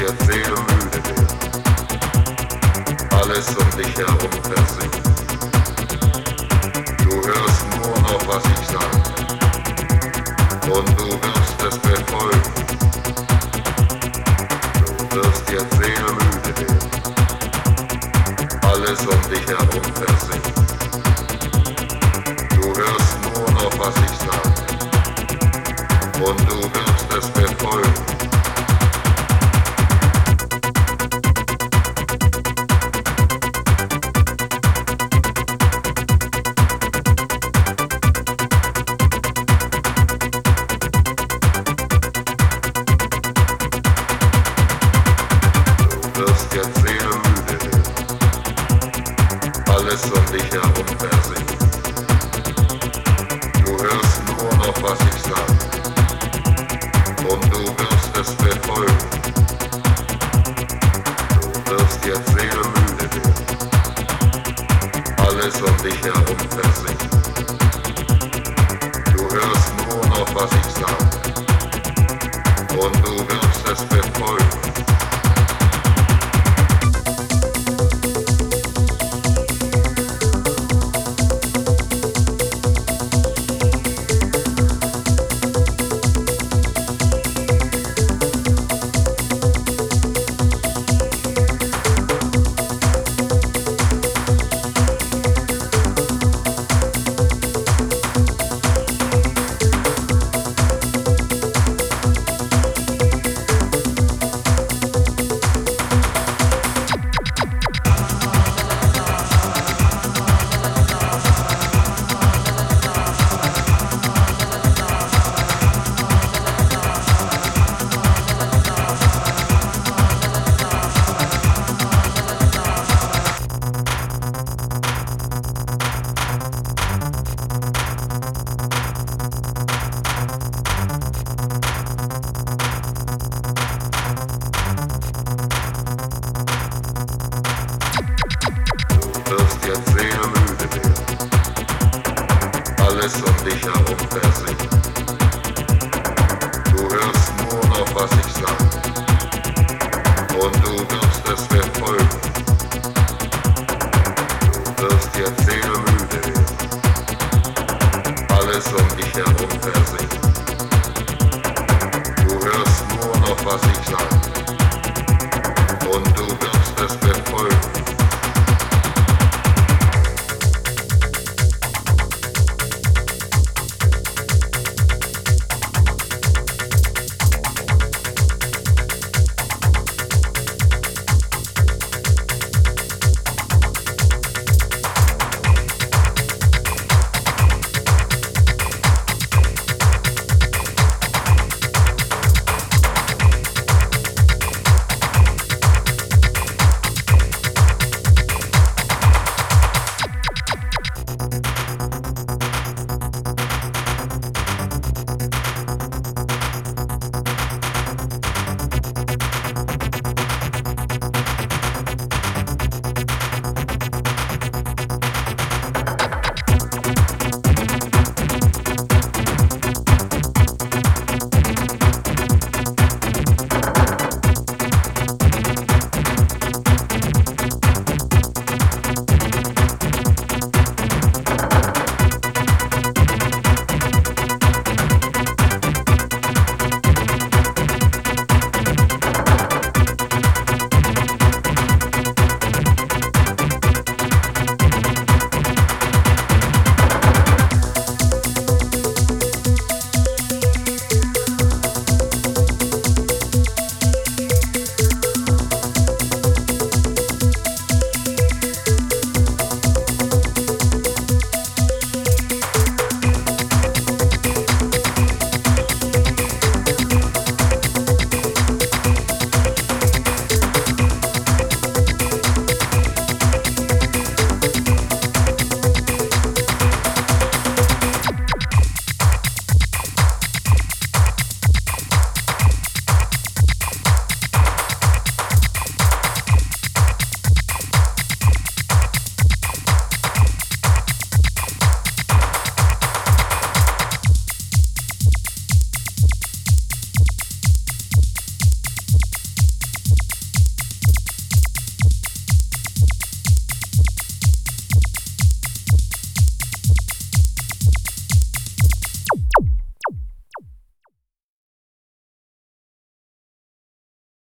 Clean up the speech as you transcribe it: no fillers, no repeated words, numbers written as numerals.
jetzt sehr müde werden. Alles um dich herum versinkt. Du hörst nur noch, was ich sage. Und du wirst es befolgen. Du wirst jetzt sehr müde werden. Alles um dich herum versinkt. Du hörst nur noch, was ich sage. Und du wirst es befolgen. Du wirst jetzt sehr müde werden. Alles um dich herum versinkt. Du hörst nur noch, was ich sage. Und du wirst es befolgen. Du wirst jetzt sehr müde werden. Alles um dich herum versinkt. Du hörst nur noch, was ich sage. Und du wirst es befolgen. Du wirst jetzt sehr müde werden. Alles um dich herum versinkt. Du hörst nur noch, was ich sage. Und du wirst es befolgen. Du wirst jetzt sehr müde werden. Alles um dich herum versinkt. Du hörst nur noch, was ich sage.